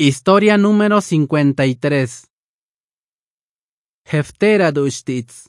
Historia número 53. Heftera duштits.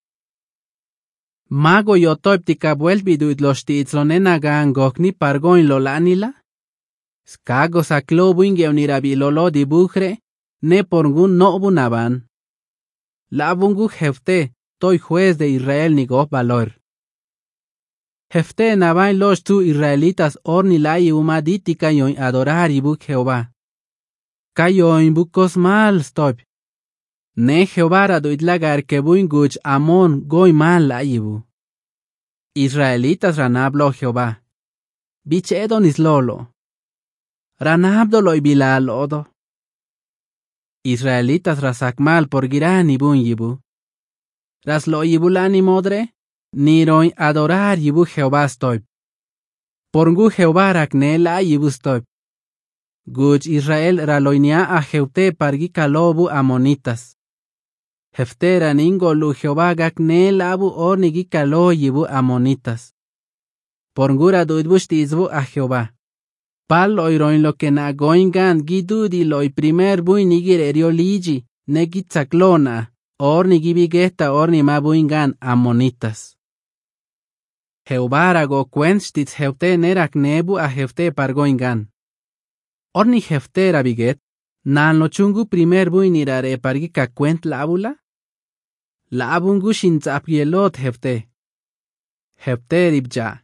Mago yotoiptika vuelviduit los tits lonenagan gokni pargoin lolanila. Skago saklobuin geunirabilolo dibujre, ne porgun nobunaban. Labungu Hefte, toy juez de Israel nigof valor. Hefte nabain los tu israelitas ornilai umaditika yoin adorar ibuk Jehová. Kayoin bukos mal stop. Ne Jehová raduit lagar kebuin guch amon goy mal laibu. Israelitas ranablo Jehová. Bichedon islolo. Ranabdolo ibilalodo. Israelitas rasakmal por giran ibun yibu. Raslo yibulani modre, niroin adorar yibu Jehová stop. Porngu Jehová rakne la yibu stop. Guch Israel raloinia a Jeute pargi kalobu amonitas. Heftera ningolu Jehová gakne labu ornigi kalo yibu amonitas. Porngura duidbustizbu a Jehová. Pal oiroin lo que na goingan gidudi loi primer buinigir erioligi negitzaklona ornigi bigeta orni ma buingan amonitas. Jehová rago quenstitz Jeute nerak nebu a Jeute pargoingan. Orni Heftera biget, nan lo chungu primer buinirare pargi kakwent labula? Labungu shintzapgielot Hefte. Hefte ribja.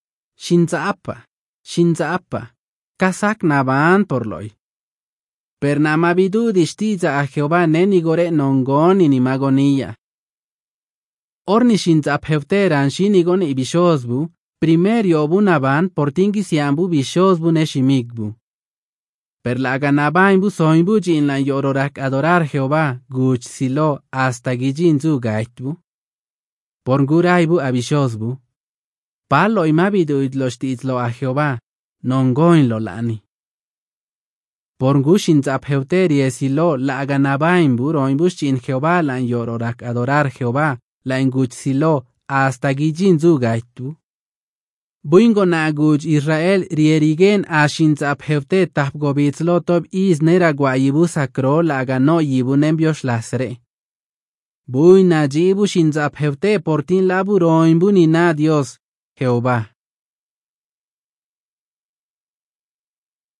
Shintzapa. Kasak naban porloi. Per namabidu distiza a Jehová nenigore nongon inimagonilla. Orni shintzap Hefteran shinigon ibishosbu, primer yobu naban portingi siambu bishosbu neshimigbu. Per la ganabainbu soinbu jinlan yororak adorar Jehová guch silo hasta gijinzu gaitbu. Pornguraibu abishosbu. Palo imabiduit los tizlo a Jehová, nongoin lo lani. Porngushin zap Hefterie silo la ganabainbu roinbushin Jehová lan yororak adorar Jehová, lan guch silo hasta gijinzu gaitbu. Buingo na guj Israel rierigen a shintzap Hefte tapgobitzlo tob is nera guayibu sakro la gano yibu nembiosh lasre. Buin na jibu shintzap Hefte portin labu roinbu ni na Dios, Jehová.